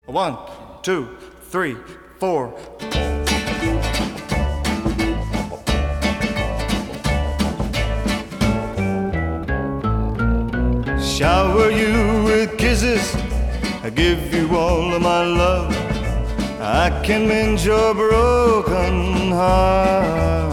One, two, three, four. Shower you with kisses, I give you all of my love. I can mend your broken heart.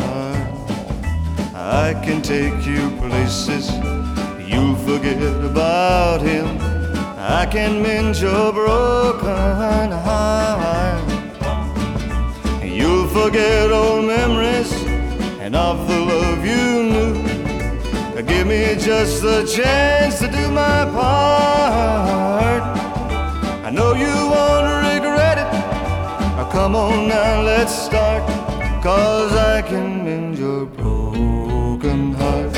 I can take you places you'll forget about him. I can mend your broken heart. You'll forget old memories and of the love you knew. Give me just the chance to do my part. I know you won't regret it. Come on now, let's start. 'Cause I can mend your broken heart.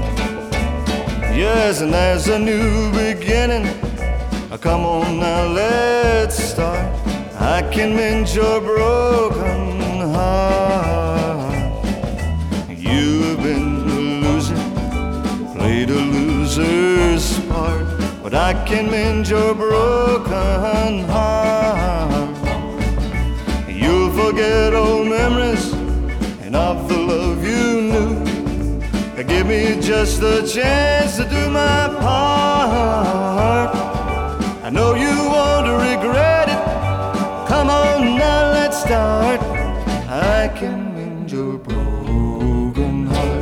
Yes, and there's a new beginning. Come on now, let's start. I can mend your broken heart. You've been played a loser's part, but I can mend your broken heart. You'll forget old memories and of the love you knew. Give me just the chance to do my part. I know you won't regret it. Come on now, let's start. I can mend your broken heart.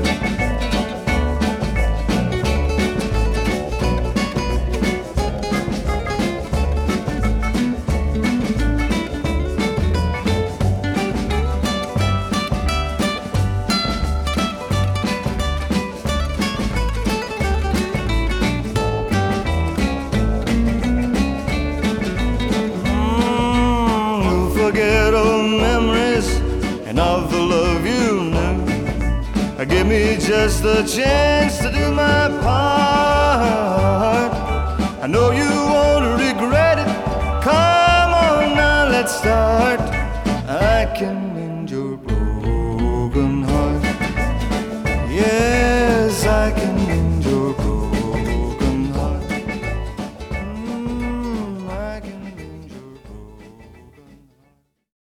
Forget old memories and of the love you knew. Give me just the chance to do my part. I know you won't regret it. Come on now, let's start. I can